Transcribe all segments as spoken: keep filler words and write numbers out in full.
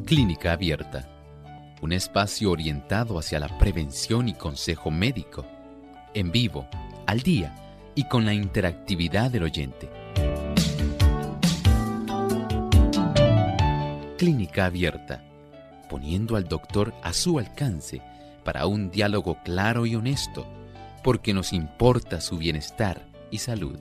Clínica Abierta, un espacio orientado hacia la prevención y consejo médico, en vivo, al día y con la interactividad del oyente. Clínica Abierta, poniendo al doctor a su alcance para un diálogo claro y honesto, porque nos importa su bienestar y salud.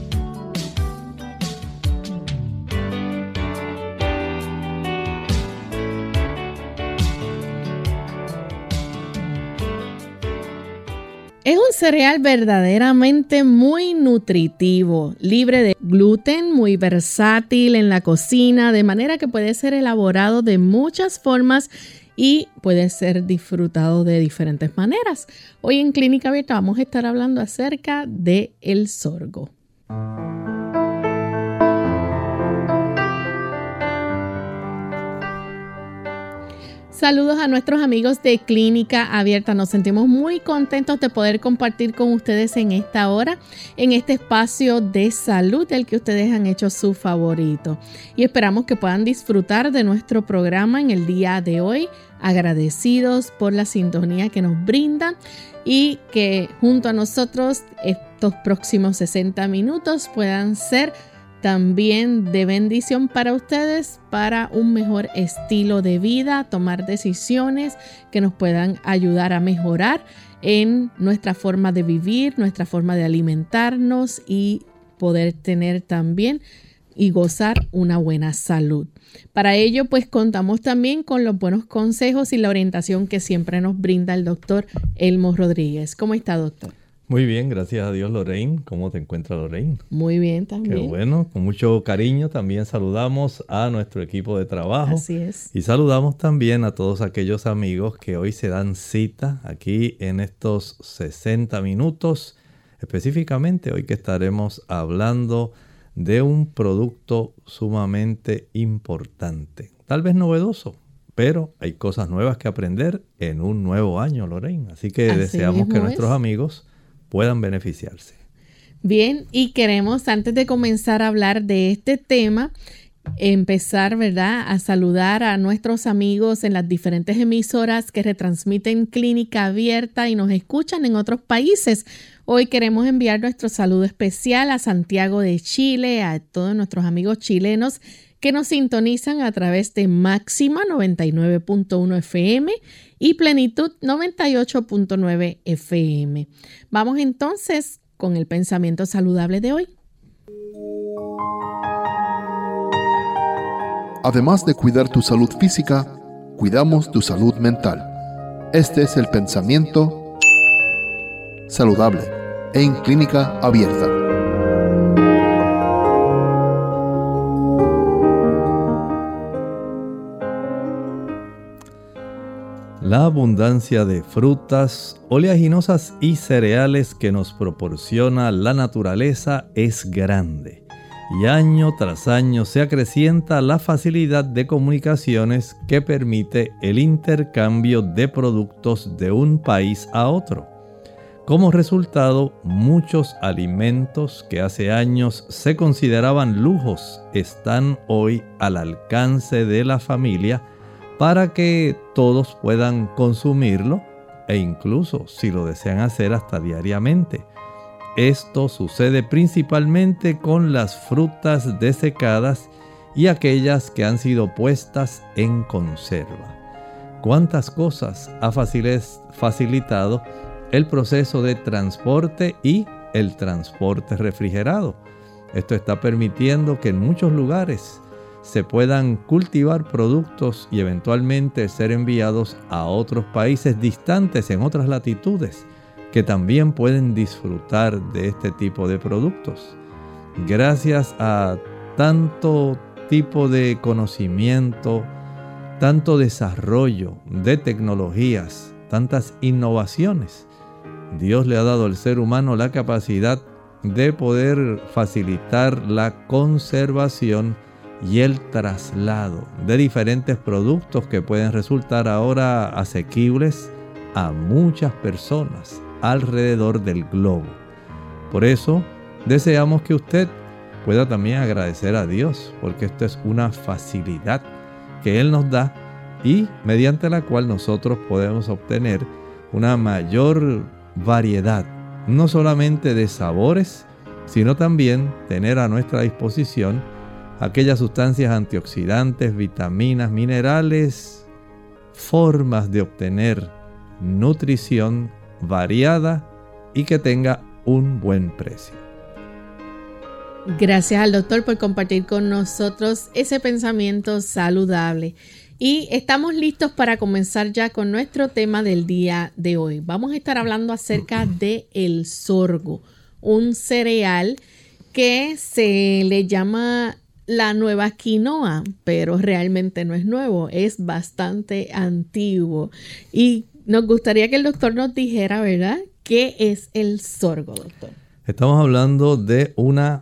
Es un cereal verdaderamente muy nutritivo, libre de gluten, muy versátil en la cocina, de manera que puede ser elaborado de muchas formas y puede ser disfrutado de diferentes maneras. Hoy en Clínica Abierta vamos a estar hablando acerca de el sorgo. Saludos a nuestros amigos de Clínica Abierta. Nos sentimos muy contentos de poder compartir con ustedes en esta hora, en este espacio de salud del que ustedes han hecho su favorito. Y esperamos que puedan disfrutar de nuestro programa en el día de hoy, agradecidos por la sintonía que nos brindan y que junto a nosotros estos próximos sesenta minutos puedan ser también de bendición para ustedes, para un mejor estilo de vida, tomar decisiones que nos puedan ayudar a mejorar en nuestra forma de vivir, nuestra forma de alimentarnos y poder tener también y gozar una buena salud. Para ello, pues contamos también con los buenos consejos y la orientación que siempre nos brinda el doctor Elmo Rodríguez. ¿Cómo está, doctor? Muy bien, gracias a Dios, Lorraine. ¿Cómo te encuentras, Lorraine? Muy bien también. Qué bueno, con mucho cariño también saludamos a nuestro equipo de trabajo. Así es. Y saludamos también a todos aquellos amigos que hoy se dan cita aquí en estos sesenta minutos. Específicamente hoy que estaremos hablando de un producto sumamente importante. Tal vez novedoso, pero hay cosas nuevas que aprender en un nuevo año, Lorraine. Así que Así deseamos que es. nuestros amigos puedan beneficiarse. Bien, y queremos, antes de comenzar a hablar de este tema, empezar, ¿verdad?, a saludar a nuestros amigos en las diferentes emisoras que retransmiten Clínica Abierta y nos escuchan en otros países. Hoy queremos enviar nuestro saludo especial a Santiago de Chile, a todos nuestros amigos chilenos que nos sintonizan a través de Máxima noventa y nueve punto uno F M y Plenitud noventa y ocho punto nueve F M. Vamos entonces con el pensamiento saludable de hoy. Además de cuidar tu salud física, cuidamos tu salud mental. Este es el pensamiento saludable en Clínica Abierta. La abundancia de frutas, oleaginosas y cereales que nos proporciona la naturaleza es grande. Y año tras año se acrecienta la facilidad de comunicaciones que permite el intercambio de productos de un país a otro. Como resultado, muchos alimentos que hace años se consideraban lujos están hoy al alcance de la familia para que todos puedan consumirlo e incluso, si lo desean hacer, hasta diariamente. Esto sucede principalmente con las frutas desecadas y aquellas que han sido puestas en conserva. ¿Cuántas cosas ha facilitado el proceso de transporte y el transporte refrigerado? Esto está permitiendo que en muchos lugares se puedan cultivar productos y eventualmente ser enviados a otros países distantes en otras latitudes que también pueden disfrutar de este tipo de productos. Gracias a tanto tipo de conocimiento, tanto desarrollo de tecnologías, tantas innovaciones, Dios le ha dado al ser humano la capacidad de poder facilitar la conservación y el traslado de diferentes productos que pueden resultar ahora asequibles a muchas personas alrededor del globo. Por eso deseamos que usted pueda también agradecer a Dios, porque esto es una facilidad que Él nos da y mediante la cual nosotros podemos obtener una mayor variedad, no solamente de sabores, sino también tener a nuestra disposición aquellas sustancias antioxidantes, vitaminas, minerales, formas de obtener nutrición variada y que tenga un buen precio. Gracias al doctor por compartir con nosotros ese pensamiento saludable. Y estamos listos para comenzar ya con nuestro tema del día de hoy. Vamos a estar hablando acerca del sorgo, un cereal que se le llama la nueva quinoa, pero realmente no es nuevo, es bastante antiguo. Y nos gustaría que el doctor nos dijera, ¿verdad?, ¿qué es el sorgo, doctor? Estamos hablando de una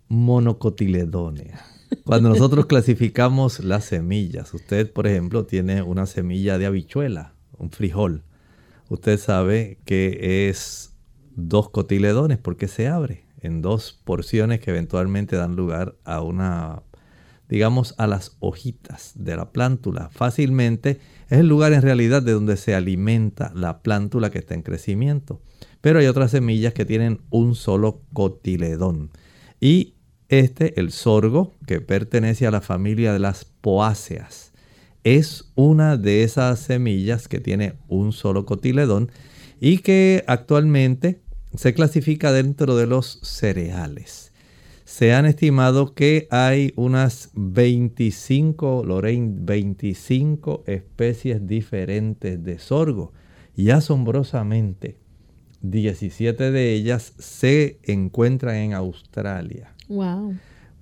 monocotiledónea. Cuando nosotros clasificamos las semillas, usted, por ejemplo, tiene una semilla de habichuela, un frijol. Usted sabe que es dos cotiledones porque se abre en dos porciones que eventualmente dan lugar a una, digamos, a las hojitas de la plántula. Fácilmente es el lugar en realidad de donde se alimenta la plántula que está en crecimiento. Pero hay otras semillas que tienen un solo cotiledón. Y este, el sorgo, que pertenece a la familia de las poáceas, es una de esas semillas que tiene un solo cotiledón y que actualmente se clasifica dentro de los cereales. Se han estimado que hay unas veinticinco, Lorraine, veinticinco especies diferentes de sorgo y asombrosamente diecisiete de ellas se encuentran en Australia. Wow.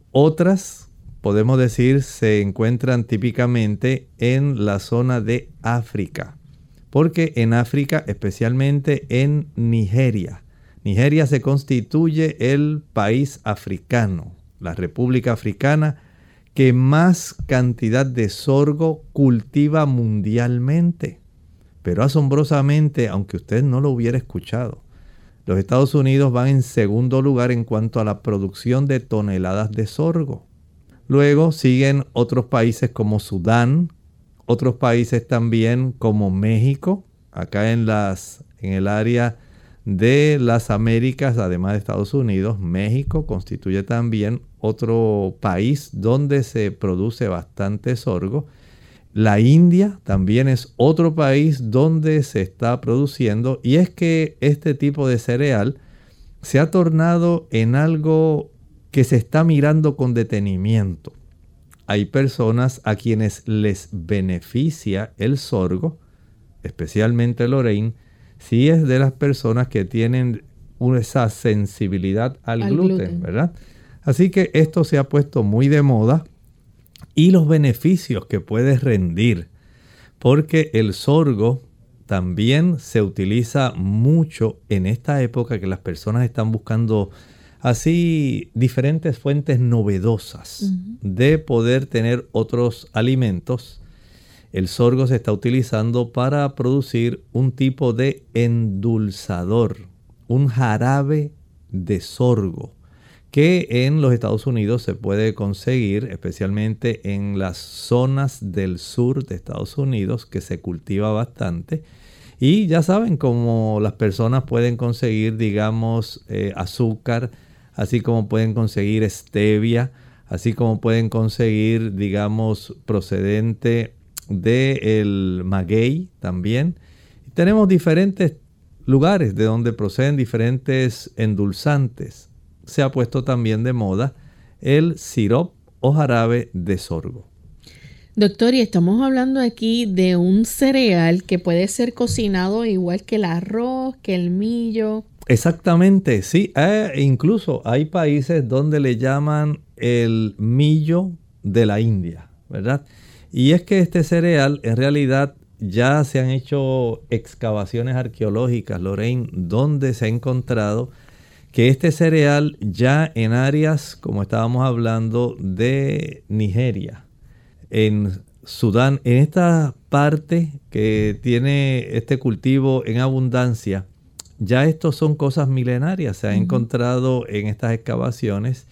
Otras, podemos decir, se encuentran típicamente en la zona de África, porque en África, especialmente en Nigeria, Nigeria se constituye el país africano, la República Africana, que más cantidad de sorgo cultiva mundialmente. Pero asombrosamente, aunque usted no lo hubiera escuchado, los Estados Unidos van en segundo lugar en cuanto a la producción de toneladas de sorgo. Luego siguen otros países como Sudán, otros países también como México, acá en, las, en el área de las Américas, además de Estados Unidos. México constituye también otro país donde se produce bastante sorgo. La India también es otro país donde se está produciendo, y es que este tipo de cereal se ha tornado en algo que se está mirando con detenimiento. Hay personas a quienes les beneficia el sorgo, especialmente Lorraine, si es de las personas que tienen esa sensibilidad al, al gluten, gluten, ¿verdad? Así que esto se ha puesto muy de moda. Y los beneficios que puede rendir, porque el sorgo también se utiliza mucho en esta época que las personas están buscando así diferentes fuentes novedosas uh-huh. de poder tener otros alimentos. El sorgo se está utilizando para producir un tipo de endulzador, un jarabe de sorgo, que en los Estados Unidos se puede conseguir, especialmente en las zonas del sur de Estados Unidos, que se cultiva bastante. Y ya saben cómo las personas pueden conseguir, digamos, eh, azúcar, así como pueden conseguir stevia, así como pueden conseguir, digamos, procedente del maguey también. Y tenemos diferentes lugares de donde proceden diferentes endulzantes. Se ha puesto también de moda el sirope o jarabe de sorgo. Doctor, y estamos hablando aquí de un cereal que puede ser cocinado igual que el arroz, que el millo. Exactamente, sí. Eh, incluso hay países donde le llaman el millo de la India, ¿verdad? Y es que este cereal, en realidad, ya se han hecho excavaciones arqueológicas, Lorraine, donde se ha encontrado que este cereal ya en áreas, como estábamos hablando, de Nigeria, en Sudán, en esta parte que tiene este cultivo en abundancia, ya estos son cosas milenarias. Se ha uh-huh. encontrado en estas excavaciones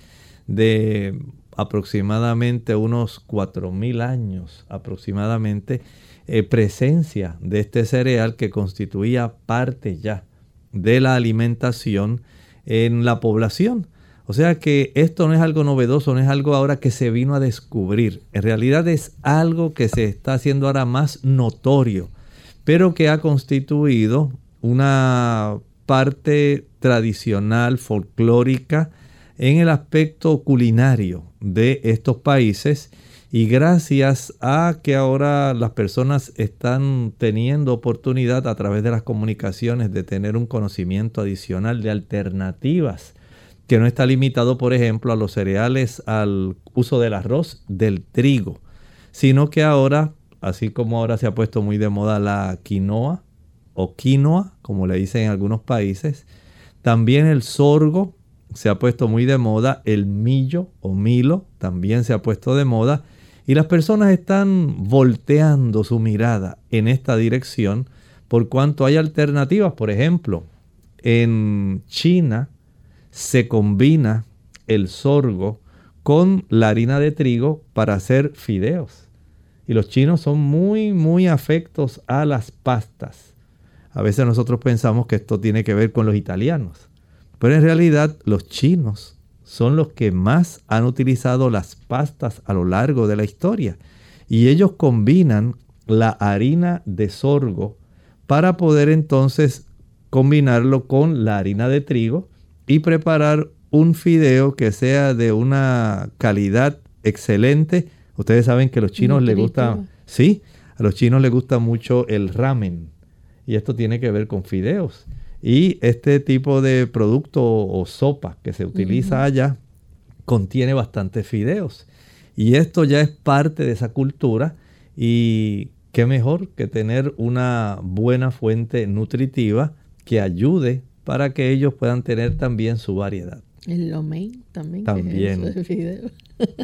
de aproximadamente unos cuatro mil años aproximadamente, eh, presencia de este cereal que constituía parte ya de la alimentación en la población. O sea que esto no es algo novedoso, no es algo ahora que se vino a descubrir. En realidad es algo que se está haciendo ahora más notorio, pero que ha constituido una parte tradicional, folclórica, en el aspecto culinario de estos países. Y gracias a que ahora las personas están teniendo oportunidad a través de las comunicaciones de tener un conocimiento adicional de alternativas, que no está limitado, por ejemplo, a los cereales, al uso del arroz, del trigo, sino que ahora, así como ahora se ha puesto muy de moda la quinoa o quinoa, como le dicen en algunos países, también el sorgo se ha puesto muy de moda, el millo o milo también se ha puesto de moda, y las personas están volteando su mirada en esta dirección por cuanto hay alternativas. Por ejemplo, en China se combina el sorgo con la harina de trigo para hacer fideos. Y los chinos son muy, muy afectos a las pastas. A veces nosotros pensamos que esto tiene que ver con los italianos, pero en realidad los chinos son los que más han utilizado las pastas a lo largo de la historia. Y ellos combinan la harina de sorgo para poder entonces combinarlo con la harina de trigo y preparar un fideo que sea de una calidad excelente. Ustedes saben que a los chinos les gusta, sí, a los chinos les gusta mucho el ramen. Y esto tiene que ver con fideos. Y este tipo de producto o sopa que se utiliza uh-huh. allá contiene bastantes fideos. Y esto ya es parte de esa cultura. Y qué mejor que tener una buena fuente nutritiva que ayude para que ellos puedan tener también su variedad. El lo mein también. También. Que es eso de fideo.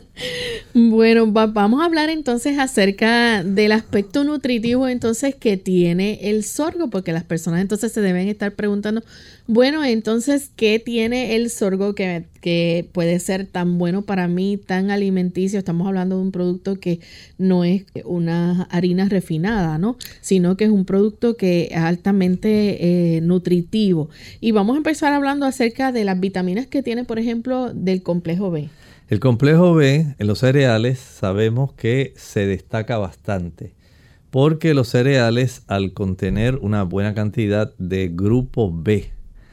Bueno, va, vamos a hablar entonces acerca del aspecto nutritivo entonces que tiene el sorgo, porque las personas entonces se deben estar preguntando, bueno, entonces, ¿qué tiene el sorgo que, que puede ser tan bueno para mí, tan alimenticio? Estamos hablando de un producto que no es una harina refinada, ¿no? Sino que es un producto que es altamente eh, nutritivo. Y vamos a empezar hablando acerca de las vitaminas que tiene, por ejemplo, del complejo B. El complejo B en los cereales sabemos que se destaca bastante porque los cereales, al contener una buena cantidad de grupo B,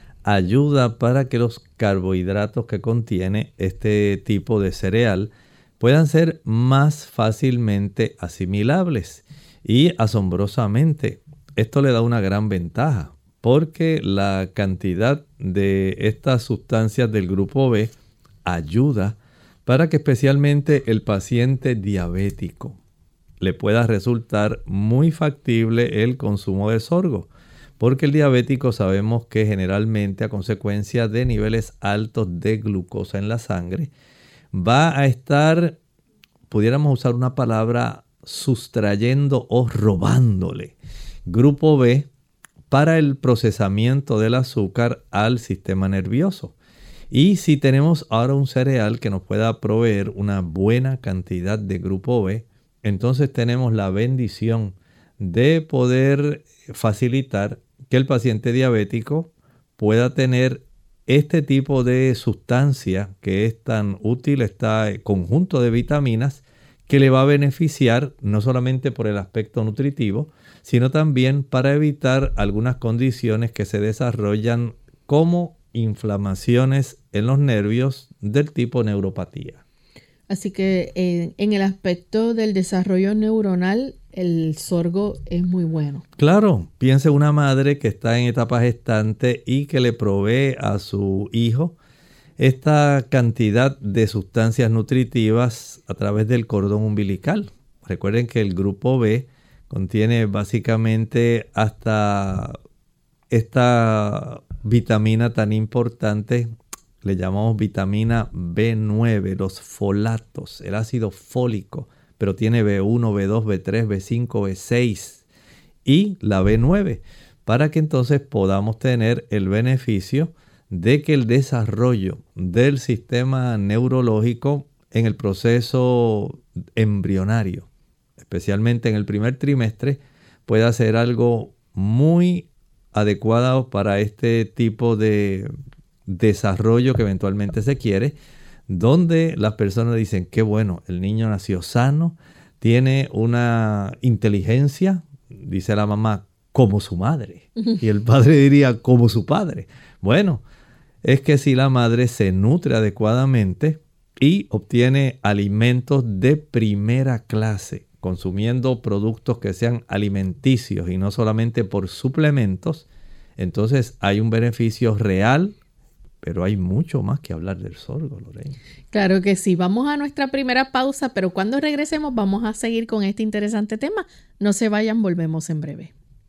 ayuda para que los carbohidratos que contiene este tipo de cereal puedan ser más fácilmente asimilables. Y asombrosamente, esto le da una gran ventaja porque la cantidad de estas sustancias del grupo B ayuda para que especialmente el paciente diabético le pueda resultar muy factible el consumo de sorgo, porque el diabético sabemos que generalmente a consecuencia de niveles altos de glucosa en la sangre va a estar, pudiéramos usar una palabra, sustrayendo o robándole grupo B para el procesamiento del azúcar al sistema nervioso. Y si tenemos ahora un cereal que nos pueda proveer una buena cantidad de grupo B, entonces tenemos la bendición de poder facilitar que el paciente diabético pueda tener este tipo de sustancia que es tan útil, este conjunto de vitaminas que le va a beneficiar no solamente por el aspecto nutritivo, sino también para evitar algunas condiciones que se desarrollan como inflamaciones en los nervios del tipo neuropatía. Así que eh, en el aspecto del desarrollo neuronal, el sorgo es muy bueno. Claro, piense una madre que está en etapa gestante y que le provee a su hijo esta cantidad de sustancias nutritivas a través del cordón umbilical. Recuerden que el grupo B contiene básicamente hasta esta vitamina tan importante, le llamamos vitamina B nueve, los folatos, el ácido fólico, pero tiene B uno, B dos, B tres, B cinco, B seis y la B nueve, para que entonces podamos tener el beneficio de que el desarrollo del sistema neurológico en el proceso embrionario, especialmente en el primer trimestre, puede ser algo muy adecuado para este tipo de desarrollo que eventualmente se quiere, donde las personas dicen, qué bueno, el niño nació sano, tiene una inteligencia, dice la mamá, como su madre. Y el padre diría, como su padre. Bueno, es que si la madre se nutre adecuadamente y obtiene alimentos de primera clase, consumiendo productos que sean alimenticios y no solamente por suplementos, entonces hay un beneficio real. Pero hay mucho más que hablar del sorgo, Lorena. Claro que sí. Vamos a nuestra primera pausa, pero cuando regresemos vamos a seguir con este interesante tema. No se vayan, volvemos en breve.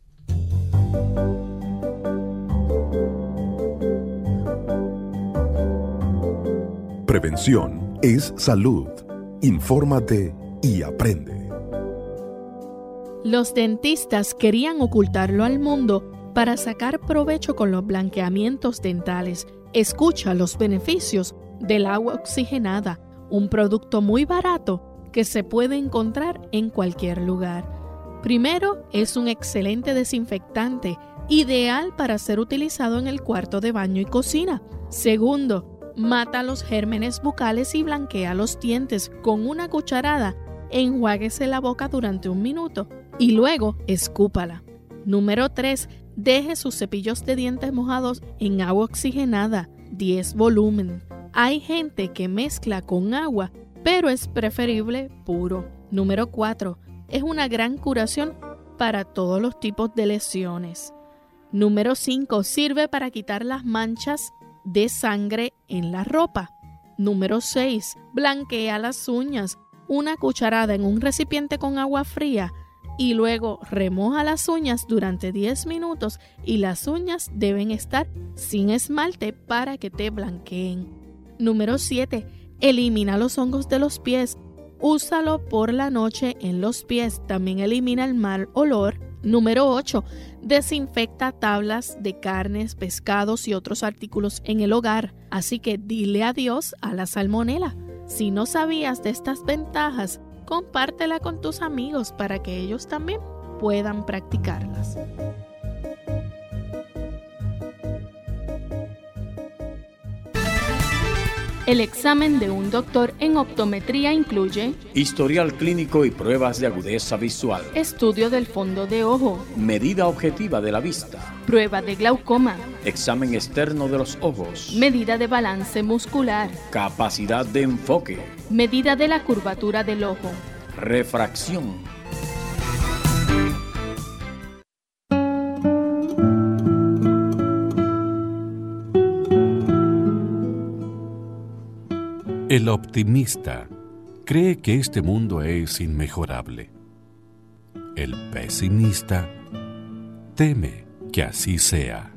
Prevención es salud. Infórmate y aprende. Los dentistas querían ocultarlo al mundo para sacar provecho con los blanqueamientos dentales. Escucha los beneficios del agua oxigenada, un producto muy barato que se puede encontrar en cualquier lugar. Primero, es un excelente desinfectante, ideal para ser utilizado en el cuarto de baño y cocina. Segundo, mata los gérmenes bucales y blanquea los dientes. Con una cucharada, enjuáguese la boca durante un minuto y luego escúpala. Número tres. Deje sus cepillos de dientes mojados en agua oxigenada, diez volumen. Hay gente que mezcla con agua, pero es preferible puro. Número cuatro. Es una gran curación para todos los tipos de lesiones. Número cinco. Sirve para quitar las manchas de sangre en la ropa. Número seis. Blanquea las uñas. Una cucharada en un recipiente con agua fría y luego remoja las uñas durante diez minutos y las uñas deben estar sin esmalte para que te blanqueen. Número siete. Elimina los hongos de los pies. Úsalo por la noche en los pies. También elimina el mal olor. Número ocho. Desinfecta tablas de carnes, pescados y otros artículos en el hogar. Así que dile adiós a la salmonela. Si no sabías de estas ventajas, compártela con tus amigos para que ellos también puedan practicarlas. El examen de un doctor en optometría incluye historial clínico y pruebas de agudeza visual, estudio del fondo de ojo, medida objetiva de la vista, prueba de glaucoma, examen externo de los ojos, medida de balance muscular, capacidad de enfoque, medida de la curvatura del ojo, refracción. El optimista cree que este mundo es inmejorable. El pesimista teme que así sea.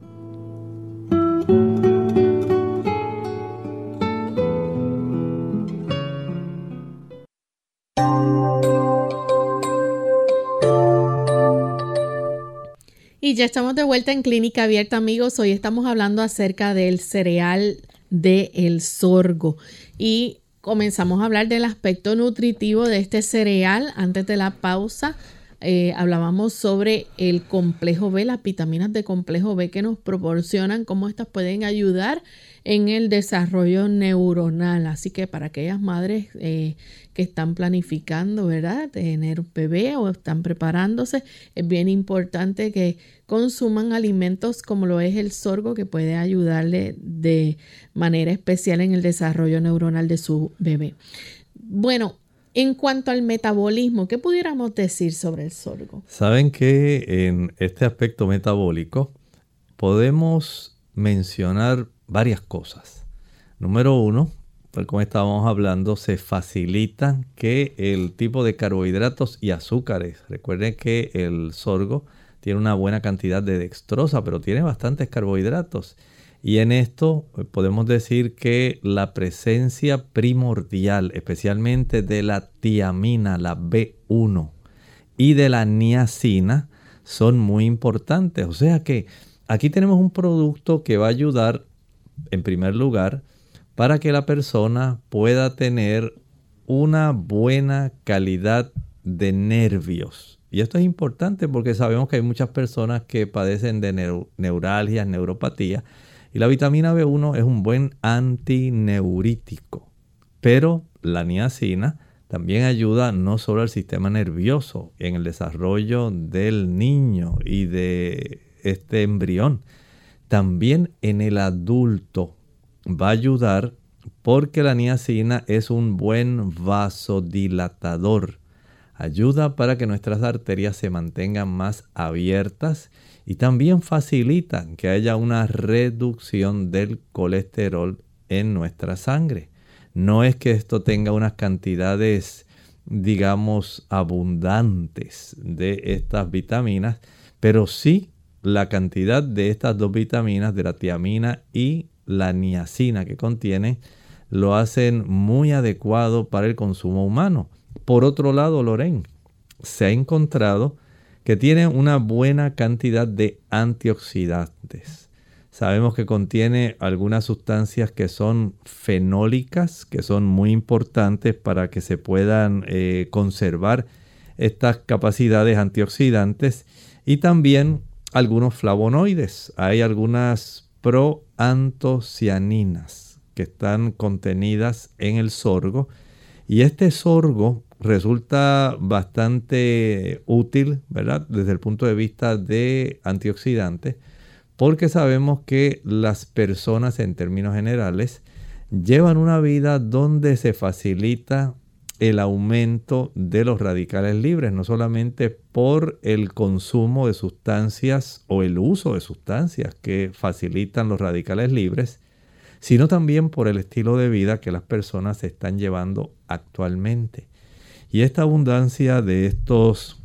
Y ya estamos de vuelta en Clínica Abierta, amigos. Hoy estamos hablando acerca del cereal del sorgo y comenzamos a hablar del aspecto nutritivo de este cereal. Antes de la pausa eh, hablábamos sobre el complejo B, las vitaminas de complejo B que nos proporcionan, cómo estas pueden ayudar en el desarrollo neuronal. Así que para aquellas madres eh, que están planificando, ¿verdad?, tener un bebé o están preparándose, es bien importante que consuman alimentos como lo es el sorgo, que puede ayudarle de manera especial en el desarrollo neuronal de su bebé. Bueno, en cuanto al metabolismo, ¿qué pudiéramos decir sobre el sorgo? Saben que en este aspecto metabólico podemos mencionar varias cosas. Número uno, tal como estábamos hablando, se facilita que el tipo de carbohidratos y azúcares, recuerden que el sorgo tiene una buena cantidad de dextrosa, pero tiene bastantes carbohidratos. Y en esto podemos decir que la presencia primordial, especialmente de la tiamina, la B uno, y de la niacina, son muy importantes. O sea que aquí tenemos un producto que va a ayudar, en primer lugar, para que la persona pueda tener una buena calidad de nervios. Y esto es importante porque sabemos que hay muchas personas que padecen de neur- neuralgias, neuropatía. Y la vitamina B uno es un buen antineurítico. Pero la niacina también ayuda no solo al sistema nervioso en el desarrollo del niño y de este embrión. También en el adulto va a ayudar porque la niacina es un buen vasodilatador. Ayuda para que nuestras arterias se mantengan más abiertas y también facilita que haya una reducción del colesterol en nuestra sangre. No es que esto tenga unas cantidades, digamos, abundantes de estas vitaminas, pero sí la cantidad de estas dos vitaminas, de la tiamina y la niacina que contiene, lo hacen muy adecuado para el consumo humano. Por otro lado, Lorraine, se ha encontrado que tiene una buena cantidad de antioxidantes. Sabemos que contiene algunas sustancias que son fenólicas, que son muy importantes para que se puedan eh, conservar estas capacidades antioxidantes, y también algunos flavonoides. Hay algunas proantocianinas que están contenidas en el sorgo, y este sorgo resulta bastante útil, ¿verdad?, desde el punto de vista de antioxidantes, porque sabemos que las personas en términos generales llevan una vida donde se facilita el aumento de los radicales libres, no solamente por el consumo de sustancias o el uso de sustancias que facilitan los radicales libres, sino también por el estilo de vida que las personas están llevando actualmente. Y esta abundancia de estos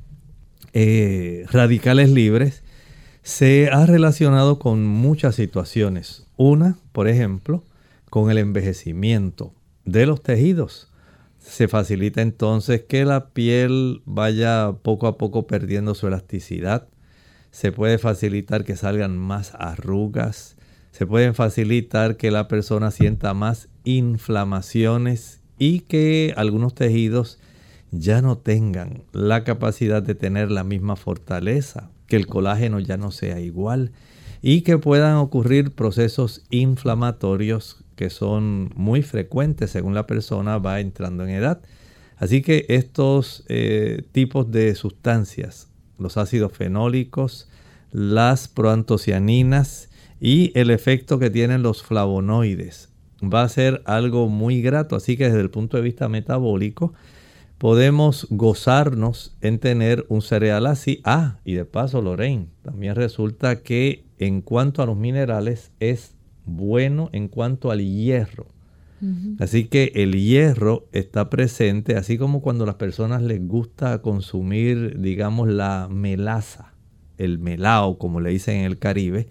eh, radicales libres se ha relacionado con muchas situaciones. Una, por ejemplo, con el envejecimiento de los tejidos. Se facilita entonces que la piel vaya poco a poco perdiendo su elasticidad. Se puede facilitar que salgan más arrugas. Se puede facilitar que la persona sienta más inflamaciones y que algunos tejidos ya no tengan la capacidad de tener la misma fortaleza, que el colágeno ya no sea igual y que puedan ocurrir procesos inflamatorios que son muy frecuentes según la persona va entrando en edad. Así que estos eh, tipos de sustancias, los ácidos fenólicos, las proantocianinas y el efecto que tienen los flavonoides, va a ser algo muy grato. Así que desde el punto de vista metabólico, podemos gozarnos en tener un cereal así. Ah, y de paso, Lorraine, también resulta que en cuanto a los minerales es bueno en cuanto al hierro. Uh-huh. Así que el hierro está presente, así como cuando a las personas les gusta consumir, digamos, la melaza, el melao, como le dicen en el Caribe,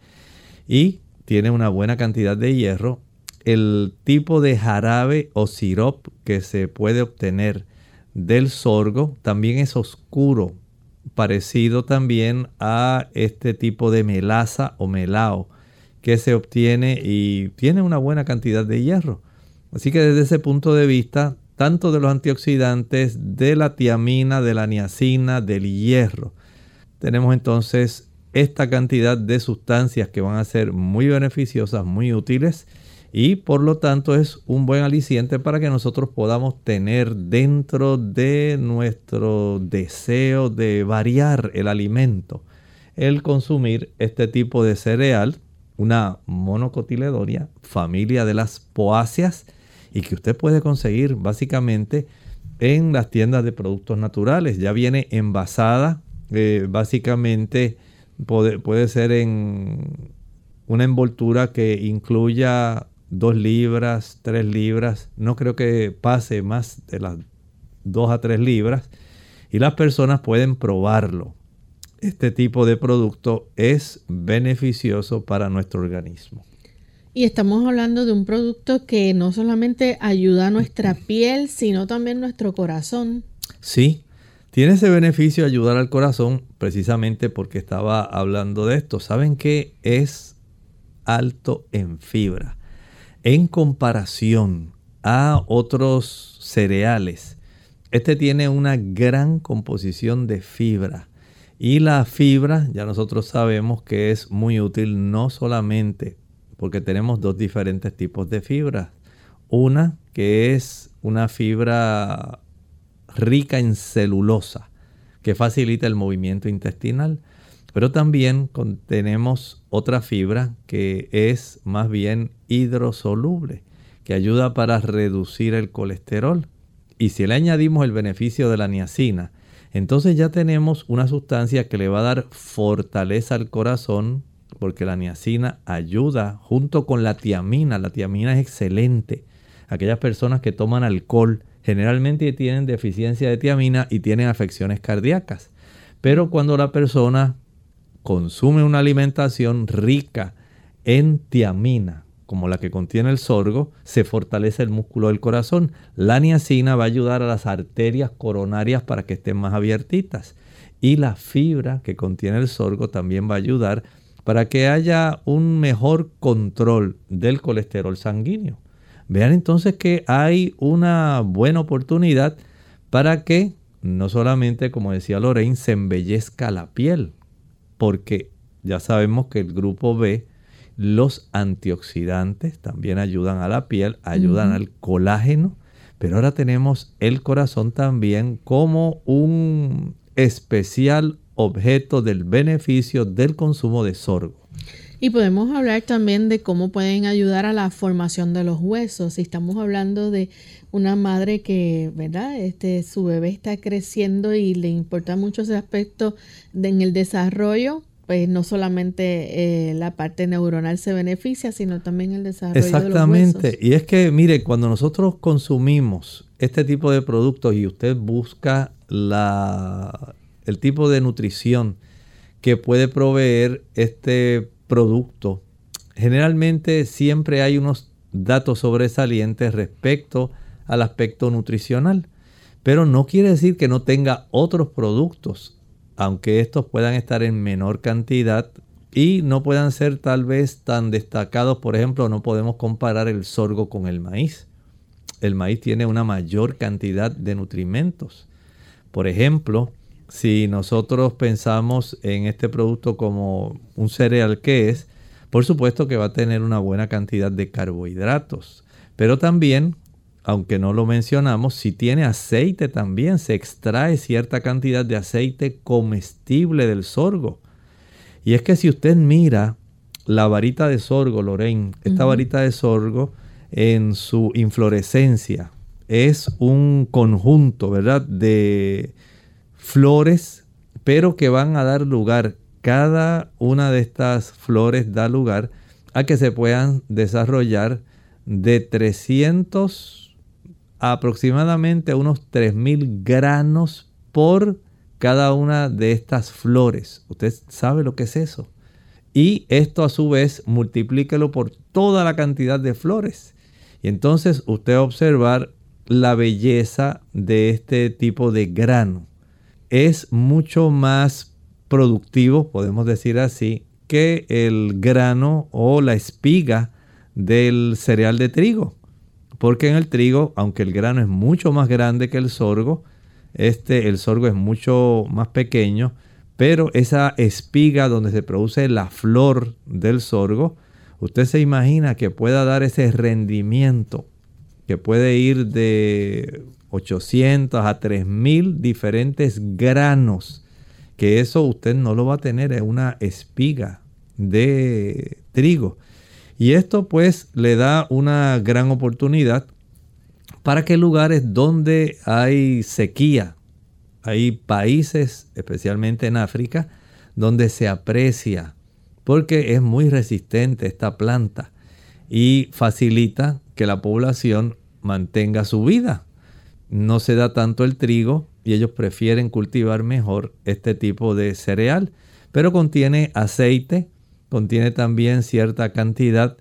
y tiene una buena cantidad de hierro. El tipo de jarabe o sirop que se puede obtener del sorgo también es oscuro, parecido también a este tipo de melaza o melao que se obtiene y tiene una buena cantidad de hierro. Así que desde ese punto de vista, tanto de los antioxidantes, de la tiamina, de la niacina, del hierro, tenemos entonces esta cantidad de sustancias que van a ser muy beneficiosas, muy útiles, y por lo tanto es un buen aliciente para que nosotros podamos tener dentro de nuestro deseo de variar el alimento, el consumir este tipo de cereal, una monocotiledonia, familia de las poáceas, y que usted puede conseguir básicamente en las tiendas de productos naturales. Ya viene envasada, eh, básicamente puede, puede ser en una envoltura que incluya dos libras, tres libras. No creo que pase más de las dos a tres libras. Y las personas pueden probarlo. Este tipo de producto es beneficioso para nuestro organismo. Y estamos hablando de un producto que no solamente ayuda a nuestra piel, sino también nuestro corazón. Sí, tiene ese beneficio de ayudar al corazón precisamente porque estaba hablando de esto. ¿Saben qué? Es alto en fibra. En comparación a otros cereales Este tiene una gran composición de fibra. Y la fibra, ya nosotros sabemos que es muy útil no solamente porque tenemos dos diferentes tipos de fibras. Una que es una fibra rica en celulosa, que facilita el movimiento intestinal. Pero también tenemos otra fibra que es más bien hidrosoluble, que ayuda para reducir el colesterol. Y si le añadimos el beneficio de la niacina, entonces ya tenemos una sustancia que le va a dar fortaleza al corazón, porque la niacina ayuda junto con la tiamina. La tiamina es excelente. Aquellas personas que toman alcohol generalmente tienen deficiencia de tiamina y tienen afecciones cardíacas. Pero cuando la persona consume una alimentación rica en tiamina, como la que contiene el sorgo, se fortalece el músculo del corazón. La niacina va a ayudar a las arterias coronarias para que estén más abiertitas. Y la fibra que contiene el sorgo también va a ayudar para que haya un mejor control del colesterol sanguíneo. Vean entonces que hay una buena oportunidad para que no solamente, como decía Lorraine, se embellezca la piel, porque ya sabemos que el grupo B, los antioxidantes también ayudan a la piel, ayudan uh-huh. al colágeno, pero ahora tenemos el corazón también como un especial objeto del beneficio del consumo de sorgo. Y podemos hablar también de cómo pueden ayudar a la formación de los huesos. Si estamos hablando de una madre que, ¿verdad? Este, su bebé está creciendo y le importa mucho ese aspecto de, en el desarrollo, pues no solamente eh, la parte neuronal se beneficia, sino también el desarrollo de los huesos. Exactamente. Y es que, mire, cuando nosotros consumimos este tipo de productos y usted busca la, el tipo de nutrición que puede proveer este producto, generalmente siempre hay unos datos sobresalientes respecto al aspecto nutricional, pero no quiere decir que no tenga otros productos, aunque estos puedan estar en menor cantidad y no puedan ser tal vez tan destacados. Por ejemplo, no podemos comparar el sorgo con el maíz. El maíz tiene una mayor cantidad de nutrimentos. Por ejemplo, si nosotros pensamos en este producto como un cereal que es, por supuesto que va a tener una buena cantidad de carbohidratos. Pero también, aunque no lo mencionamos, si tiene aceite también, se extrae cierta cantidad de aceite comestible del sorgo. Y es que si usted mira la varita de sorgo, Lorraine, esta uh-huh. varita de sorgo en su inflorescencia es un conjunto, ¿verdad?, de flores, pero que van a dar lugar, cada una de estas flores da lugar a que se puedan desarrollar de trescientos a aproximadamente unos tres mil granos por cada una de estas flores. Usted sabe lo que es eso. Y esto a su vez multiplíquelo por toda la cantidad de flores. Y entonces usted va a observar la belleza de este tipo de grano. Es mucho más productivo, podemos decir así, que el grano o la espiga del cereal de trigo. Porque en el trigo, aunque el grano es mucho más grande que el sorgo, este, el sorgo es mucho más pequeño, pero esa espiga donde se produce la flor del sorgo, usted se imagina que pueda dar ese rendimiento, que puede ir de ochocientos a tres mil diferentes granos, que eso usted no lo va a tener en una espiga de trigo. Y esto pues le da una gran oportunidad para que lugares donde hay sequía, hay países, especialmente en África, donde se aprecia, porque es muy resistente esta planta y facilita que la población mantenga su vida. No se da tanto el trigo y ellos prefieren cultivar mejor este tipo de cereal, pero contiene aceite, contiene también cierta cantidad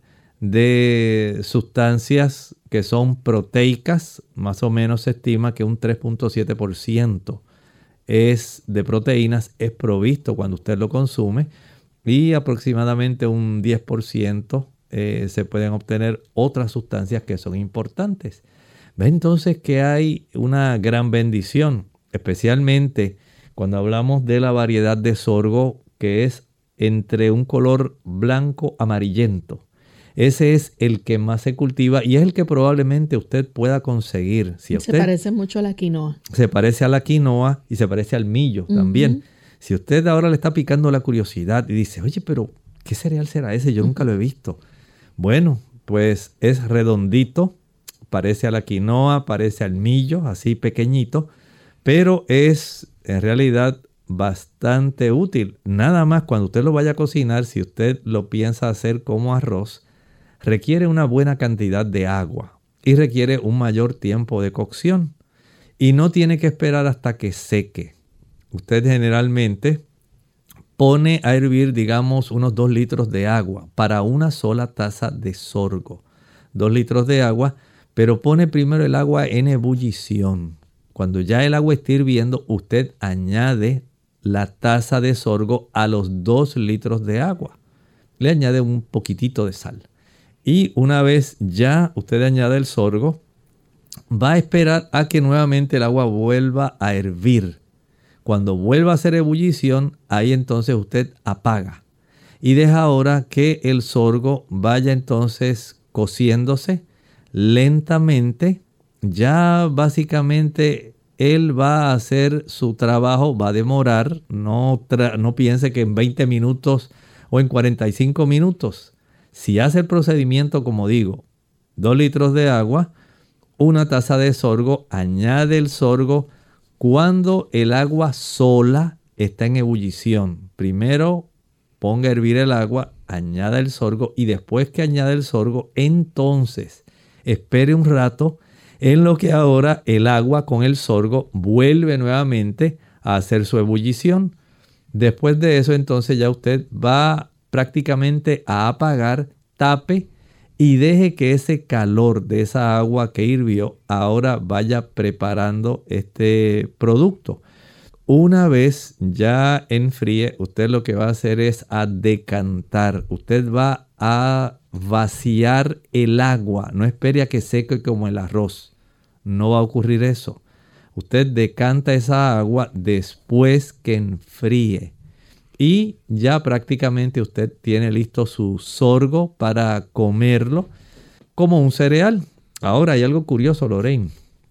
de sustancias que son proteicas, más o menos se estima que un tres punto siete por ciento es de proteínas, es provisto cuando usted lo consume, y aproximadamente un diez por ciento eh, se pueden obtener otras sustancias que son importantes. ¿Ve entonces que hay una gran bendición? Especialmente cuando hablamos de la variedad de sorgo que es entre un color blanco amarillento. Ese es el que más se cultiva y es el que probablemente usted pueda conseguir. Si se usted, parece mucho a la quinoa. Se parece a la quinoa y se parece al millo uh-huh. también. Si usted ahora le está picando la curiosidad y dice, oye, pero ¿qué cereal será ese? Yo uh-huh. nunca lo he visto. Bueno, pues es redondito, parece a la quinoa, parece al millo, así pequeñito, pero es en realidad bastante útil. Nada más cuando usted lo vaya a cocinar, si usted lo piensa hacer como arroz, requiere una buena cantidad de agua y requiere un mayor tiempo de cocción y no tiene que esperar hasta que seque. Usted generalmente pone a hervir, digamos, unos dos litros de agua para una sola taza de sorgo. Dos litros de agua, pero pone primero el agua en ebullición. Cuando ya el agua esté hirviendo, usted añade la taza de sorgo a los dos litros de agua. Le añade un poquitito de sal. Y una vez ya usted añade el sorgo, va a esperar a que nuevamente el agua vuelva a hervir. Cuando vuelva a hacer ebullición, ahí entonces usted apaga. Y deja ahora que el sorgo vaya entonces cociéndose lentamente. Ya básicamente él va a hacer su trabajo, va a demorar. No, tra- no piense que en veinte minutos o en cuarenta y cinco minutos. Si hace el procedimiento, como digo, dos litros de agua, una taza de sorgo, añade el sorgo cuando el agua sola está en ebullición. Primero ponga a hervir el agua, añada el sorgo y después que añade el sorgo, entonces espere un rato en lo que ahora el agua con el sorgo vuelve nuevamente a hacer su ebullición. Después de eso, entonces ya usted va prácticamente a apagar, tape y deje que ese calor de esa agua que hirvió ahora vaya preparando este producto. Una vez ya enfríe, usted lo que va a hacer es a decantar. Usted va a vaciar el agua. No espere a que seque como el arroz. No va a ocurrir eso. Usted decanta esa agua después que enfríe. Y ya prácticamente usted tiene listo su sorgo para comerlo como un cereal. Ahora hay algo curioso, Lorraine.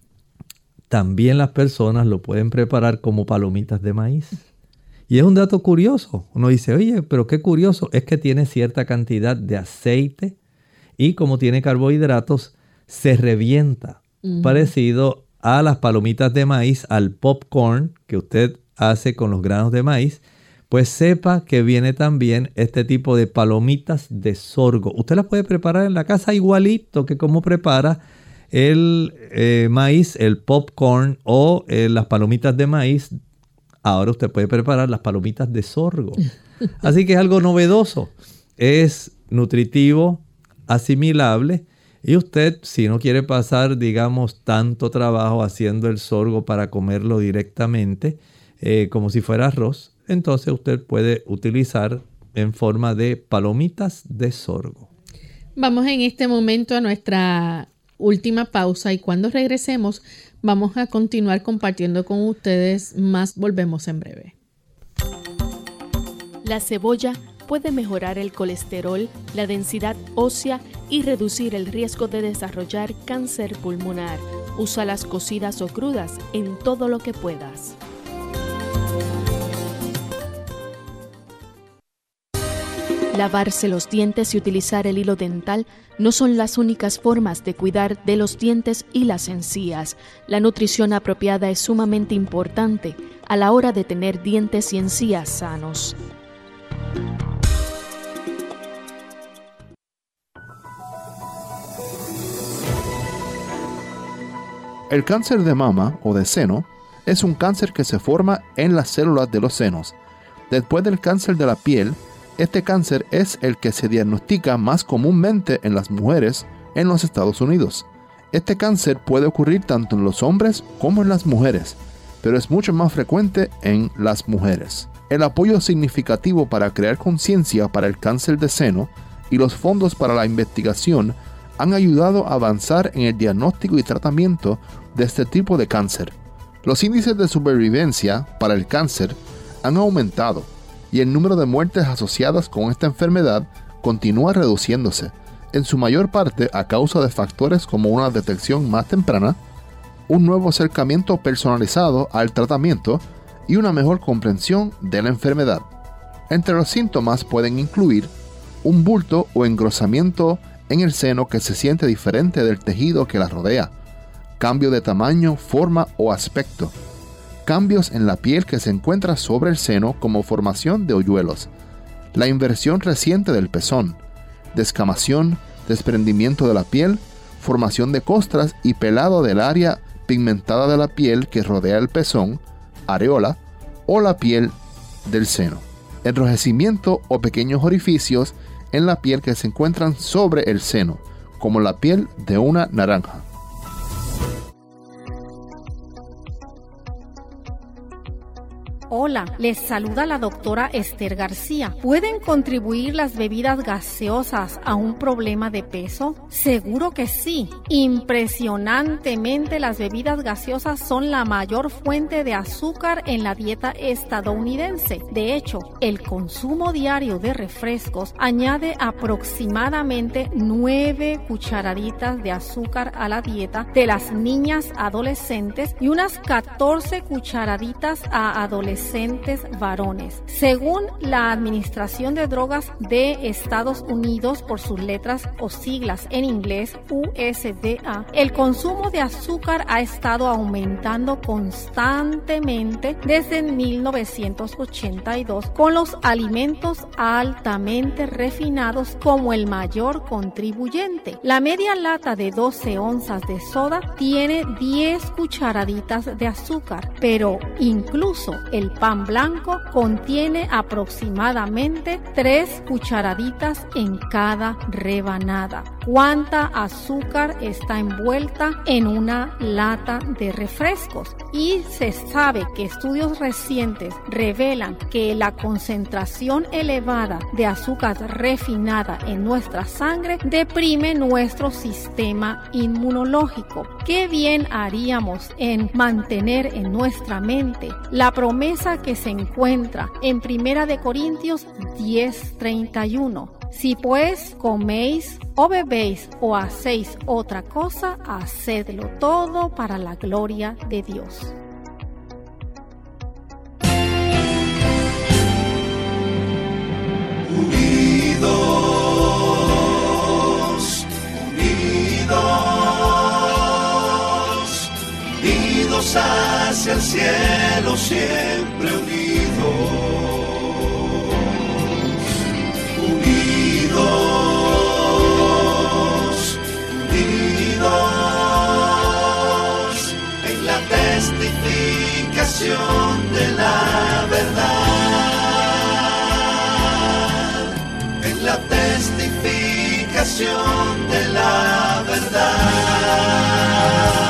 También las personas lo pueden preparar como palomitas de maíz. Y es un dato curioso. Uno dice, oye, pero qué curioso. Es que tiene cierta cantidad de aceite y como tiene carbohidratos, se revienta. Uh-huh. Parecido a las palomitas de maíz, al popcorn que usted hace con los granos de maíz. Pues sepa que viene también este tipo de palomitas de sorgo. Usted las puede preparar en la casa igualito que como prepara el eh, maíz, el popcorn o eh, las palomitas de maíz. Ahora usted puede preparar las palomitas de sorgo. Así que es algo novedoso. Es nutritivo, asimilable. Y usted, si no quiere pasar, digamos, tanto trabajo haciendo el sorgo para comerlo directamente, eh, como si fuera arroz, entonces usted puede utilizar en forma de palomitas de sorgo. Vamos en este momento a nuestra última pausa y cuando regresemos vamos a continuar compartiendo con ustedes más. Volvemos en breve. La cebolla puede mejorar el colesterol, la densidad ósea y reducir el riesgo de desarrollar cáncer pulmonar. Úsalas cocidas o crudas en todo lo que puedas. Lavarse los dientes y utilizar el hilo dental no son las únicas formas de cuidar de los dientes y las encías. La nutrición apropiada es sumamente importante a la hora de tener dientes y encías sanos. El cáncer de mama o de seno es un cáncer que se forma en las células de los senos. Después del cáncer de la piel, este cáncer es el que se diagnostica más comúnmente en las mujeres en los Estados Unidos. Este cáncer puede ocurrir tanto en los hombres como en las mujeres, pero es mucho más frecuente en las mujeres. El apoyo significativo para crear conciencia para el cáncer de seno y los fondos para la investigación han ayudado a avanzar en el diagnóstico y tratamiento de este tipo de cáncer. Los índices de supervivencia para el cáncer han aumentado y el número de muertes asociadas con esta enfermedad continúa reduciéndose, en su mayor parte a causa de factores como una detección más temprana, un nuevo acercamiento personalizado al tratamiento y una mejor comprensión de la enfermedad. Entre los síntomas pueden incluir un bulto o engrosamiento en el seno que se siente diferente del tejido que la rodea, cambio de tamaño, forma o aspecto, cambios en la piel que se encuentra sobre el seno como formación de hoyuelos, la inversión reciente del pezón, descamación, desprendimiento de la piel, formación de costras y pelado del área pigmentada de la piel que rodea el pezón, areola o la piel del seno, enrojecimiento o pequeños orificios en la piel que se encuentran sobre el seno, como la piel de una naranja. Hola, les saluda la doctora Esther García. ¿Pueden contribuir las bebidas gaseosas a un problema de peso? Seguro que sí. Impresionantemente, las bebidas gaseosas son la mayor fuente de azúcar en la dieta estadounidense. De hecho, el consumo diario de refrescos añade aproximadamente nueve cucharaditas de azúcar a la dieta de las niñas adolescentes y unas catorce cucharaditas a adolescentes varones. Según la Administración de Drogas de Estados Unidos, por sus letras o siglas en inglés U S D A, el consumo de azúcar ha estado aumentando constantemente desde mil novecientos ochenta y dos, con los alimentos altamente refinados como el mayor contribuyente. La media lata de doce onzas de soda tiene diez cucharaditas de azúcar, pero incluso el pan blanco contiene aproximadamente tres cucharaditas en cada rebanada. ¿Cuánta azúcar está envuelta en una lata de refrescos? Y se sabe que estudios recientes revelan que la concentración elevada de azúcar refinada en nuestra sangre deprime nuestro sistema inmunológico. ¿Qué bien haríamos en mantener en nuestra mente la promesa que se encuentra en Primera de Corintios diez treinta y uno? Si pues coméis o bebéis o hacéis otra cosa, hacedlo todo para la gloria de Dios. Unidos, unidos, unidos hacia el cielo, siempre unidos. Unidos, unidos, en la testificación de la verdad, en la testificación de la verdad.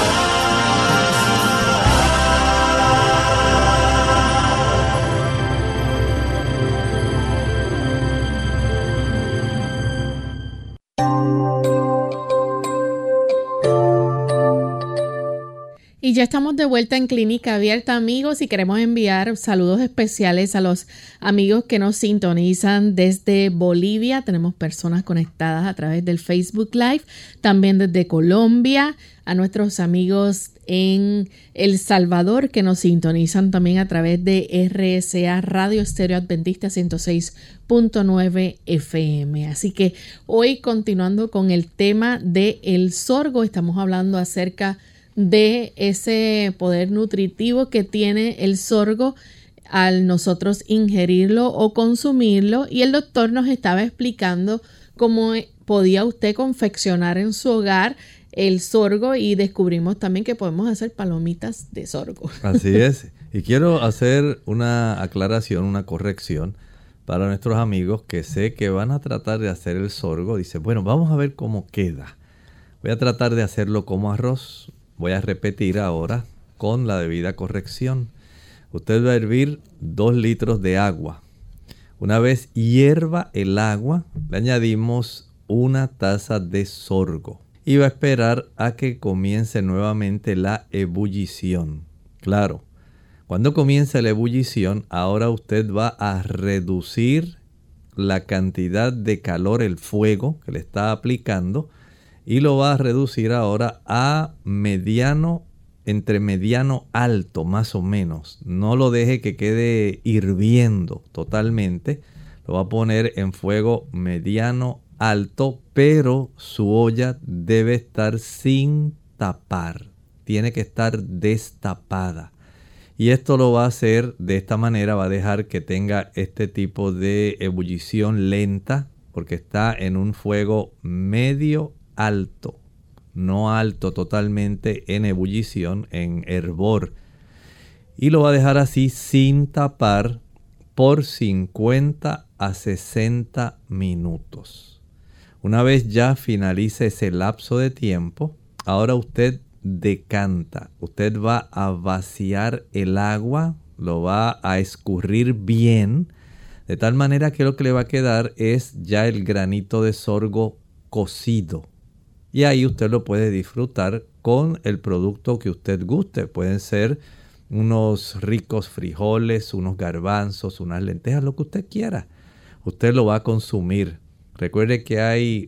Y ya estamos de vuelta en Clínica Abierta, amigos, y queremos enviar saludos especiales a los amigos que nos sintonizan desde Bolivia. Tenemos personas conectadas a través del Facebook Live, también desde Colombia, a nuestros amigos en El Salvador que nos sintonizan también a través de R S A Radio Estéreo Adventista ciento seis punto nueve F M. Así que hoy, continuando con el tema del sorgo, estamos hablando acerca de ese poder nutritivo que tiene el sorgo al nosotros ingerirlo o consumirlo, y el doctor nos estaba explicando cómo podía usted confeccionar en su hogar el sorgo, y descubrimos también que podemos hacer palomitas de sorgo. Así es. Y quiero hacer una aclaración, una corrección para nuestros amigos que sé que van a tratar de hacer el sorgo. Dice, bueno, vamos a ver cómo queda. Voy a tratar de hacerlo como arroz. Voy a repetir ahora con la debida corrección. Usted va a hervir dos litros de agua. Una vez hierva el agua, le añadimos una taza de sorgo. Y va a esperar a que comience nuevamente la ebullición. Claro, cuando comience la ebullición, ahora usted va a reducir la cantidad de calor, el fuego que le está aplicando, y lo va a reducir ahora a mediano, entre mediano alto más o menos. No lo deje que quede hirviendo totalmente. Lo va a poner en fuego mediano alto, pero su olla debe estar sin tapar. Tiene que estar destapada. Y esto lo va a hacer de esta manera, va a dejar que tenga este tipo de ebullición lenta, porque está en un fuego medio alto, no alto totalmente en ebullición, en hervor. Y lo va a dejar así sin tapar por cincuenta a sesenta minutos. Una vez ya finalice ese lapso de tiempo, ahora usted decanta. Usted va a vaciar el agua, lo va a escurrir bien, de tal manera que lo que le va a quedar es ya el granito de sorgo cocido. Y ahí usted lo puede disfrutar con el producto que usted guste. Pueden ser unos ricos frijoles, unos garbanzos, unas lentejas, lo que usted quiera. Usted lo va a consumir. Recuerde que hay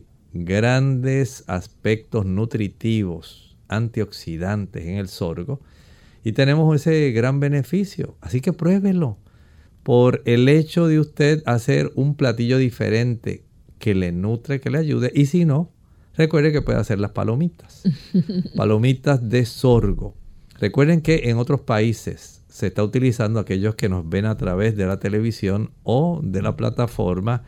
grandes aspectos nutritivos, antioxidantes en el sorgo, y tenemos ese gran beneficio. Así que pruébelo. Por el hecho de usted hacer un platillo diferente que le nutre, que le ayude, y si no, recuerde que puede hacer las palomitas. Palomitas de sorgo. Recuerden que en otros países se está utilizando, aquellos que nos ven a través de la televisión o de la plataforma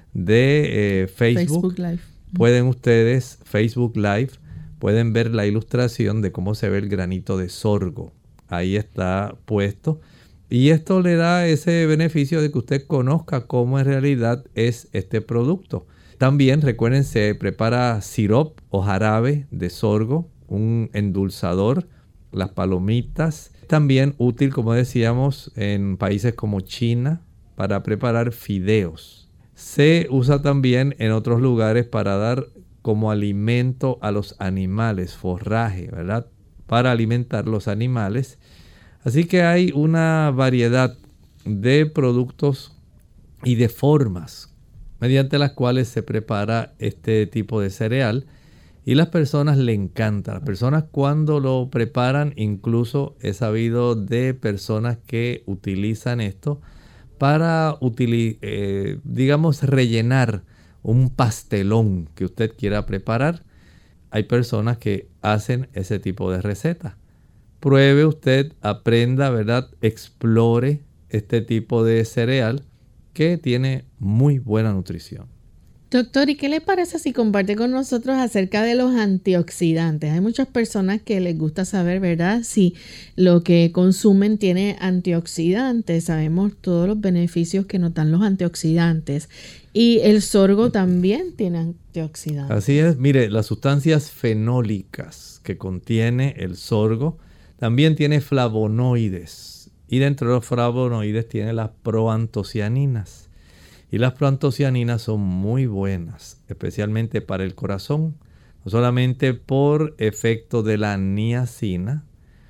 de eh, Facebook. Facebook Live. Pueden ustedes, Facebook Live, pueden ver la ilustración de cómo se ve el granito de sorgo. Ahí está puesto. Y esto le da ese beneficio de que usted conozca cómo en realidad es este producto. También recuerden, se prepara sirop o jarabe de sorgo, un endulzador, las palomitas. También útil, como decíamos, en países como China para preparar fideos. Se usa también en otros lugares para dar como alimento a los animales, forraje, ¿verdad? Para alimentar los animales. Así que hay una variedad de productos y de formas mediante las cuales se prepara este tipo de cereal, y las personas le encantan. Las personas cuando lo preparan, incluso he sabido de personas que utilizan esto para, utili- eh, digamos, rellenar un pastelón que usted quiera preparar. Hay personas que hacen ese tipo de receta. Pruebe usted, aprenda, ¿verdad? Explore este tipo de cereal que tiene muy buena nutrición. Doctor, ¿y qué le parece si comparte con nosotros acerca de los antioxidantes? Hay muchas personas que les gusta saber, ¿verdad?, si lo que consumen tiene antioxidantes. Sabemos todos los beneficios que nos dan los antioxidantes. Y el sorgo también tiene antioxidantes. Así es. Mire, las sustancias fenólicas que contiene el sorgo también tiene flavonoides. Y dentro de los flavonoides tiene las proantocianinas. Y las proantocianinas son muy buenas, especialmente para el corazón, no solamente por efecto de la niacina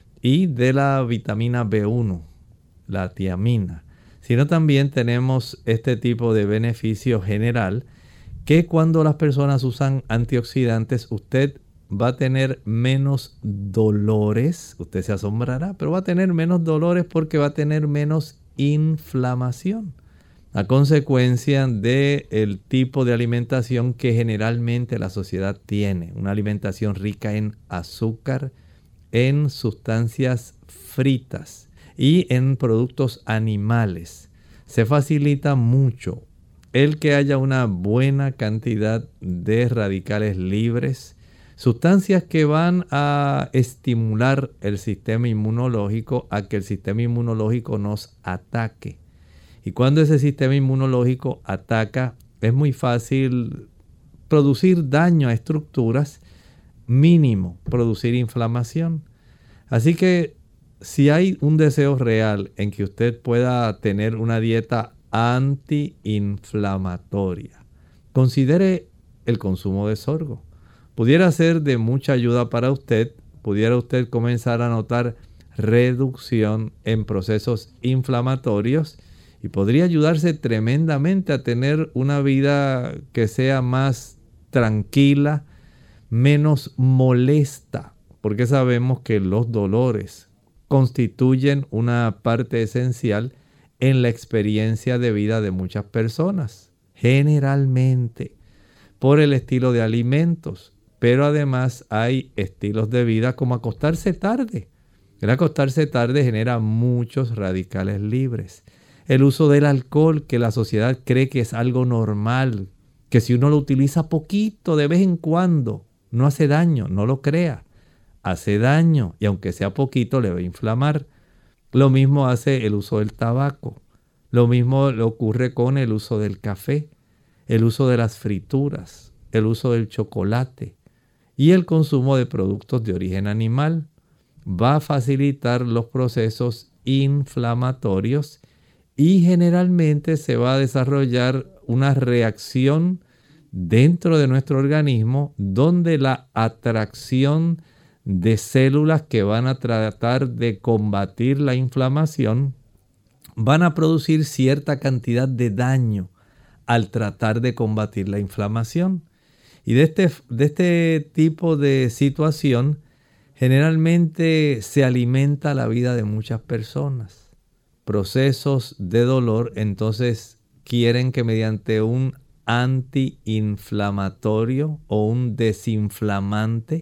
y de la vitamina B uno, la tiamina, sino también tenemos este tipo de beneficio general que cuando las personas usan antioxidantes, usted va a tener menos dolores. Usted se asombrará, pero va a tener menos dolores porque va a tener menos inflamación, a consecuencia del tipo de alimentación que generalmente la sociedad tiene. Una alimentación rica en azúcar, en sustancias fritas y en productos animales. Se facilita mucho el que haya una buena cantidad de radicales libres, sustancias que van a estimular el sistema inmunológico a que el sistema inmunológico nos ataque. Y cuando ese sistema inmunológico ataca, es muy fácil producir daño a estructuras, mínimo producir inflamación. Así que si hay un deseo real en que usted pueda tener una dieta antiinflamatoria, considere el consumo de sorgo. Pudiera ser de mucha ayuda para usted. Pudiera usted comenzar a notar reducción en procesos inflamatorios y podría ayudarse tremendamente a tener una vida que sea más tranquila, menos molesta, porque sabemos que los dolores constituyen una parte esencial en la experiencia de vida de muchas personas, generalmente por el estilo de alimentos, pero además hay estilos de vida como acostarse tarde. El acostarse tarde genera muchos radicales libres. El uso del alcohol, que la sociedad cree que es algo normal, que si uno lo utiliza poquito, de vez en cuando, no hace daño, no lo crea. Hace daño y aunque sea poquito le va a inflamar. Lo mismo hace el uso del tabaco. Lo mismo le ocurre con el uso del café, el uso de las frituras, el uso del chocolate y el consumo de productos de origen animal. Va a facilitar los procesos inflamatorios y generalmente se va a desarrollar una reacción dentro de nuestro organismo donde la atracción de células que van a tratar de combatir la inflamación van a producir cierta cantidad de daño al tratar de combatir la inflamación. Y de este, de este tipo de situación generalmente se alimenta la vida de muchas personas. Procesos de dolor entonces quieren que mediante un antiinflamatorio o un desinflamante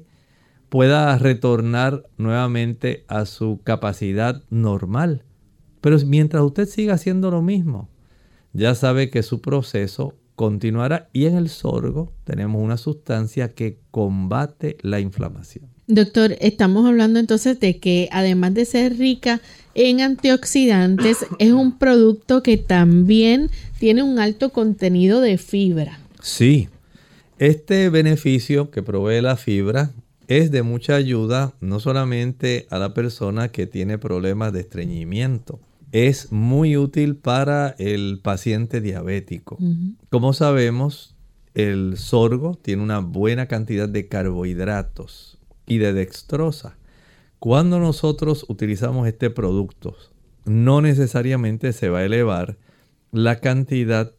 pueda retornar nuevamente a su capacidad normal. Pero mientras usted siga haciendo lo mismo, ya sabe que su proceso continuará. Y en el sorgo tenemos una sustancia que combate la inflamación. Doctor, estamos hablando entonces de que además de ser rica en antioxidantes, es un producto que también tiene un alto contenido de fibra. Sí, este beneficio que provee la fibra es de mucha ayuda no solamente a la persona que tiene problemas de estreñimiento, es muy útil para el paciente diabético. Uh-huh. Como sabemos, el sorgo tiene una buena cantidad de carbohidratos y de dextrosa. Cuando nosotros utilizamos este producto, no necesariamente se va a elevar la cantidad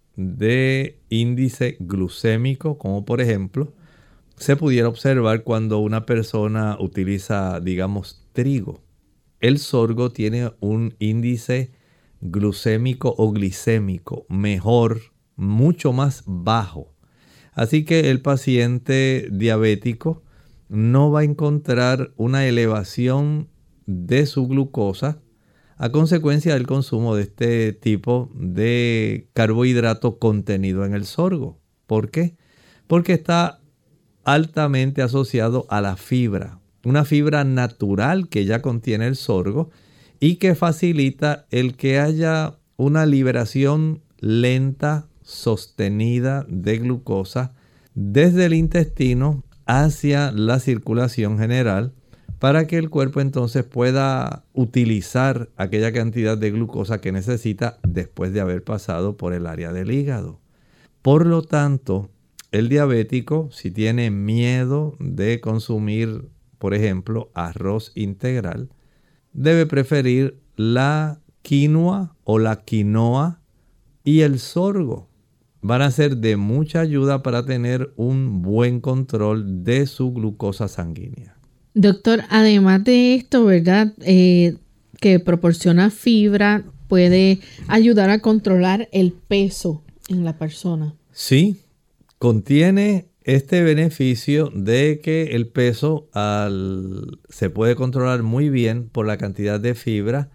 de índice glucémico, como por ejemplo se pudiera observar cuando una persona utiliza, digamos, trigo. El sorgo tiene un índice glucémico o glicémico mejor, mucho más bajo. Así que el paciente diabético no va a encontrar una elevación de su glucosa a consecuencia del consumo de este tipo de carbohidrato contenido en el sorgo. ¿Por qué? Porque está altamente asociado a la fibra, una fibra natural que ya contiene el sorgo y que facilita el que haya una liberación lenta, sostenida de glucosa desde el intestino hacia la circulación general para que el cuerpo entonces pueda utilizar aquella cantidad de glucosa que necesita después de haber pasado por el área del hígado. Por lo tanto, el diabético, si tiene miedo de consumir, por ejemplo, arroz integral, debe preferir la quinoa o la quinoa y el sorgo. Van a ser de mucha ayuda para tener un buen control de su glucosa sanguínea. Doctor, además de esto, ¿verdad? Eh, que proporciona fibra, puede ayudar a controlar el peso en la persona. Sí, contiene este beneficio de que el peso al, se puede controlar muy bien por la cantidad de fibra.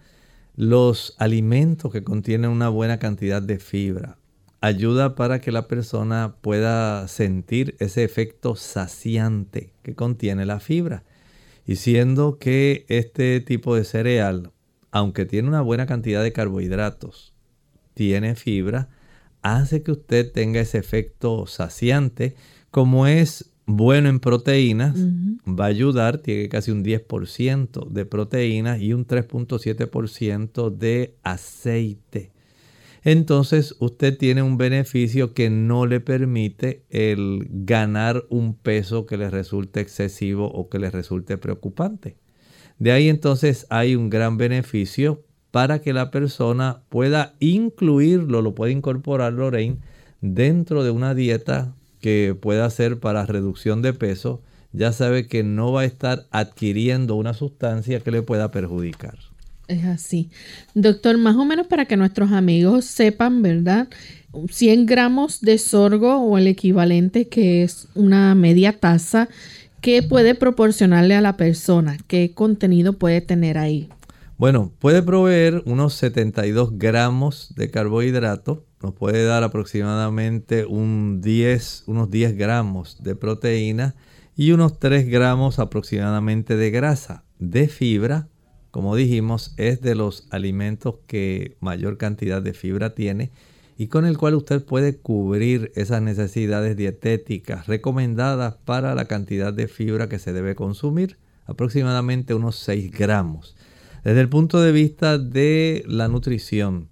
Los alimentos que contienen una buena cantidad de fibra ayuda para que la persona pueda sentir ese efecto saciante que contiene la fibra. Y siendo que este tipo de cereal, aunque tiene una buena cantidad de carbohidratos, tiene fibra, hace que usted tenga ese efecto saciante. Como es bueno en proteínas, uh-huh. va a ayudar, tiene casi un diez por ciento de proteínas y un tres punto siete por ciento de aceite. entonces usted tiene un beneficio que no le permite el ganar un peso que le resulte excesivo o que le resulte preocupante. De ahí entonces hay un gran beneficio para que la persona pueda incluirlo, lo puede incorporar, Lorraine, dentro de una dieta que pueda hacer para reducción de peso. Ya sabe que no va a estar adquiriendo una sustancia que le pueda perjudicar. Es así. Doctor, más o menos para que nuestros amigos sepan, ¿verdad? cien gramos de sorgo o el equivalente, que es una media taza, ¿qué puede proporcionarle a la persona? ¿Qué contenido puede tener ahí? Bueno, puede proveer unos setenta y dos gramos de carbohidrato. Nos puede dar aproximadamente un diez, unos diez gramos de proteína y unos tres gramos aproximadamente de grasa. De fibra, como dijimos, es de los alimentos que mayor cantidad de fibra tiene y con el cual usted puede cubrir esas necesidades dietéticas recomendadas para la cantidad de fibra que se debe consumir, aproximadamente unos seis gramos. Desde el punto de vista de la nutrición,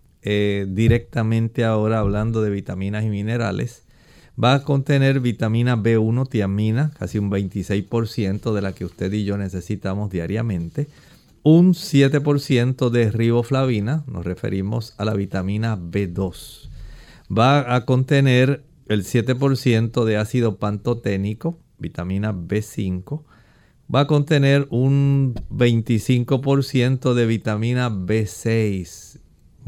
eh, directamente ahora hablando de vitaminas y minerales, va a contener vitamina B uno, tiamina, casi un veintiséis por ciento de la que usted y yo necesitamos diariamente. Un siete por ciento de riboflavina, nos referimos a la vitamina B dos. Va a contener el siete por ciento de ácido pantoténico, vitamina B cinco. Va a contener un veinticinco por ciento de vitamina B seis,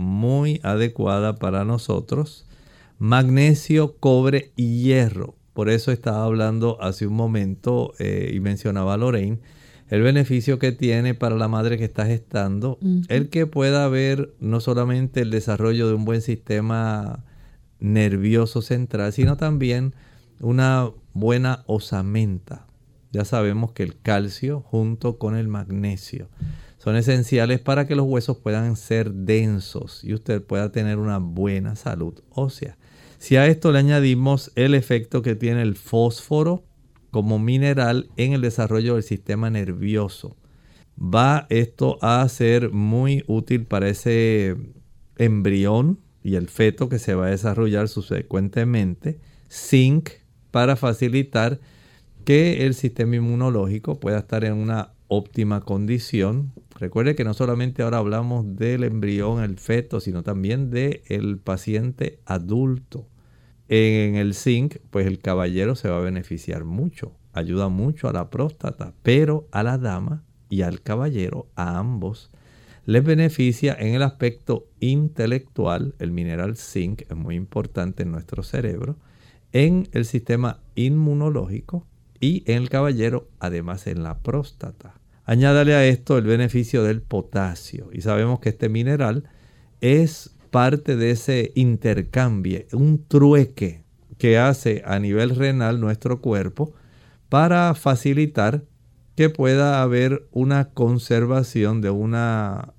muy adecuada para nosotros. Magnesio, cobre y hierro. Por eso estaba hablando hace un momento eh, y mencionaba a Lorraine el beneficio que tiene para la madre que está gestando, uh-huh. el que pueda haber no solamente el desarrollo de un buen sistema nervioso central, sino también una buena osamenta. Ya sabemos que el calcio junto con el magnesio son esenciales para que los huesos puedan ser densos y usted pueda tener una buena salud ósea. Si a esto le añadimos el efecto que tiene el fósforo como mineral en el desarrollo del sistema nervioso, va esto a ser muy útil para ese embrión y el feto que se va a desarrollar subsecuentemente. Zinc para facilitar que el sistema inmunológico pueda estar en una óptima condición. Recuerde que no solamente ahora hablamos del embrión, el feto, sino también del paciente adulto. En el zinc, pues el caballero se va a beneficiar mucho. Ayuda mucho a la próstata, pero a la dama y al caballero, a ambos, les beneficia en el aspecto intelectual. El mineral zinc es muy importante en nuestro cerebro, en el sistema inmunológico y en el caballero, además en la próstata. Añádale a esto el beneficio del potasio. Y sabemos que este mineral es parte de ese intercambio, un trueque que hace a nivel renal nuestro cuerpo para facilitar que pueda haber una conservación de una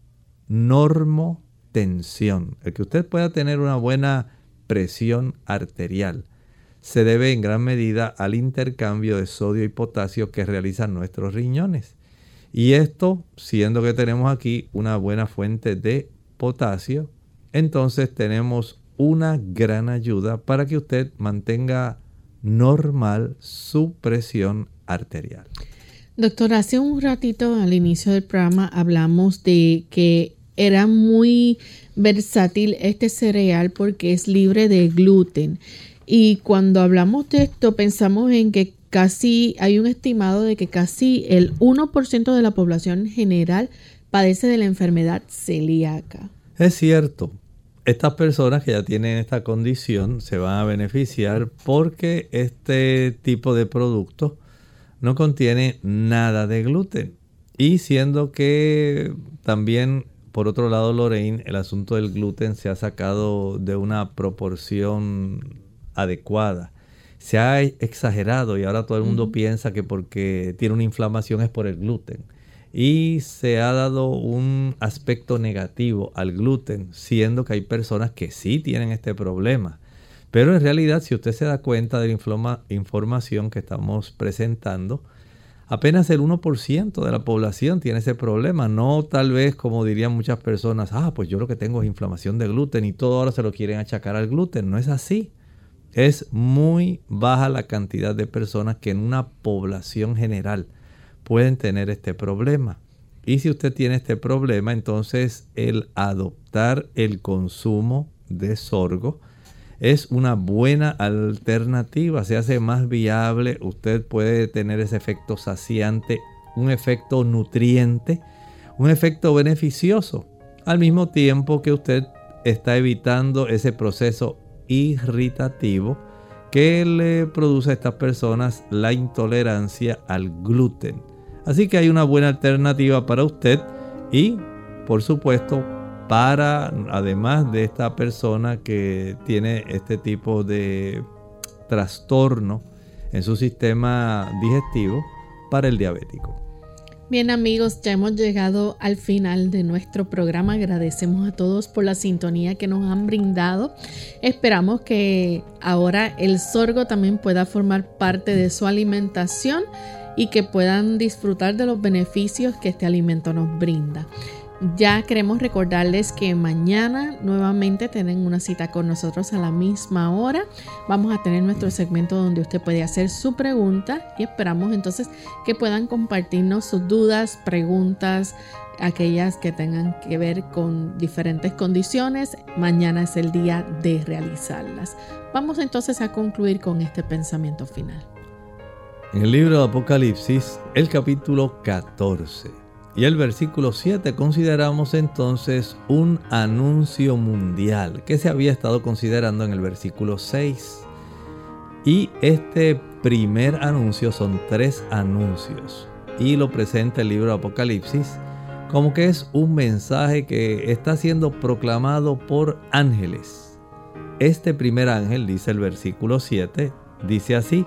normotensión. El que usted pueda tener una buena presión arterial se debe en gran medida al intercambio de sodio y potasio que realizan nuestros riñones. Y esto, siendo que tenemos aquí una buena fuente de potasio, entonces tenemos una gran ayuda para que usted mantenga normal su presión arterial. Doctor, hace un ratito al inicio del programa hablamos de que era muy versátil este cereal porque es libre de gluten. Y cuando hablamos de esto pensamos en que casi hay un estimado de que casi el uno por ciento de la población general padece de la enfermedad celíaca. Es cierto. Estas personas que ya tienen esta condición se van a beneficiar porque este tipo de producto no contiene nada de gluten. Y siendo que también, por otro lado, Lorraine, el asunto del gluten se ha sacado de una proporción adecuada. Se ha exagerado y ahora todo el mundo uh-huh. piensa que porque tiene una inflamación es por el gluten. Y se ha dado un aspecto negativo al gluten, siendo que hay personas que sí tienen este problema. Pero en realidad, si usted se da cuenta de la informa- información que estamos presentando, Apenas el uno por ciento de la población tiene ese problema. No tal vez como dirían muchas personas, ah, pues yo lo que tengo es inflamación de gluten y todo ahora se lo quieren achacar al gluten. No es así. Es muy baja la cantidad de personas que en una población general pueden tener este problema. Y si usted tiene este problema, entonces el adoptar el consumo de sorgo es una buena alternativa, se hace más viable, usted puede tener ese efecto saciante, un efecto nutriente, un efecto beneficioso, al mismo tiempo que usted está evitando ese proceso irritativo que le produce a estas personas la intolerancia al gluten. Así que hay una buena alternativa para usted y, por supuesto, para, además de esta persona que tiene este tipo de trastorno en su sistema digestivo, para el diabético. Bien amigos, ya hemos llegado al final de nuestro programa. Agradecemos a todos por la sintonía que nos han brindado. Esperamos que ahora el sorgo también pueda formar parte de su alimentación y que puedan disfrutar de los beneficios que este alimento nos brinda. Ya queremos recordarles que mañana nuevamente tienen una cita con nosotros a la misma hora. Vamos a tener nuestro segmento donde usted puede hacer su pregunta y esperamos entonces que puedan compartirnos sus dudas, preguntas, aquellas que tengan que ver con diferentes condiciones. Mañana es el día de realizarlas. Vamos entonces a concluir con este pensamiento final. En el libro de Apocalipsis, el capítulo catorce. Y el versículo siete consideramos entonces un anuncio mundial que se había estado considerando en el versículo seis. Y este primer anuncio son tres anuncios. Y lo presenta el libro de Apocalipsis como que es un mensaje que está siendo proclamado por ángeles. Este primer ángel, dice el versículo siete, dice así: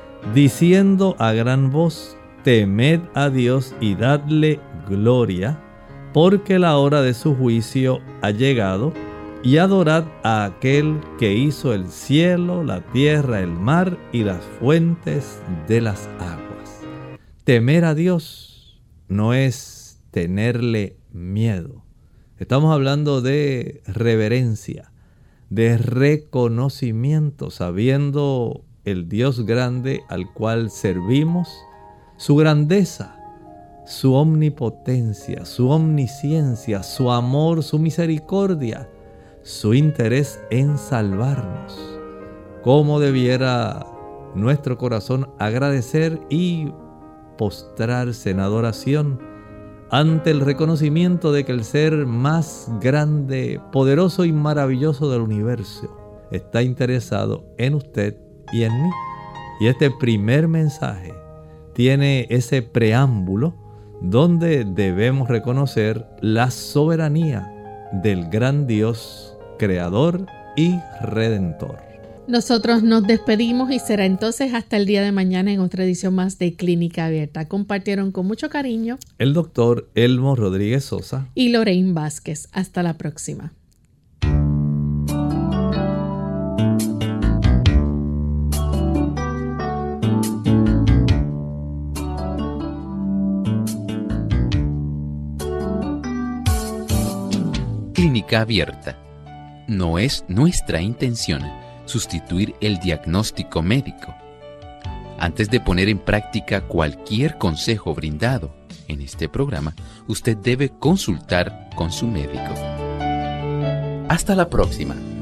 diciendo a gran voz, temed a Dios y dadle gloria, porque la hora de su juicio ha llegado, y adorad a aquel que hizo el cielo, la tierra, el mar y las fuentes de las aguas. Temer a Dios no es tenerle miedo. Estamos hablando de reverencia, de reconocimiento, sabiendo el Dios grande al cual servimos, su grandeza, su omnipotencia, su omnisciencia, su amor, su misericordia, su interés en salvarnos. ¿Cómo debiera nuestro corazón agradecer y postrarse en adoración ante el reconocimiento de que el ser más grande, poderoso y maravilloso del universo está interesado en usted y en mí? Y este primer mensaje tiene ese preámbulo donde debemos reconocer la soberanía del gran Dios, creador y redentor. Nosotros nos despedimos y será entonces hasta el día de mañana en otra edición más de Clínica Abierta. Compartieron con mucho cariño el doctor Elmo Rodríguez Sosa y Lorraine Vázquez. Hasta la próxima. Clínica Abierta. No es nuestra intención sustituir el diagnóstico médico. Antes de poner en práctica cualquier consejo brindado en este programa, usted debe consultar con su médico. Hasta la próxima.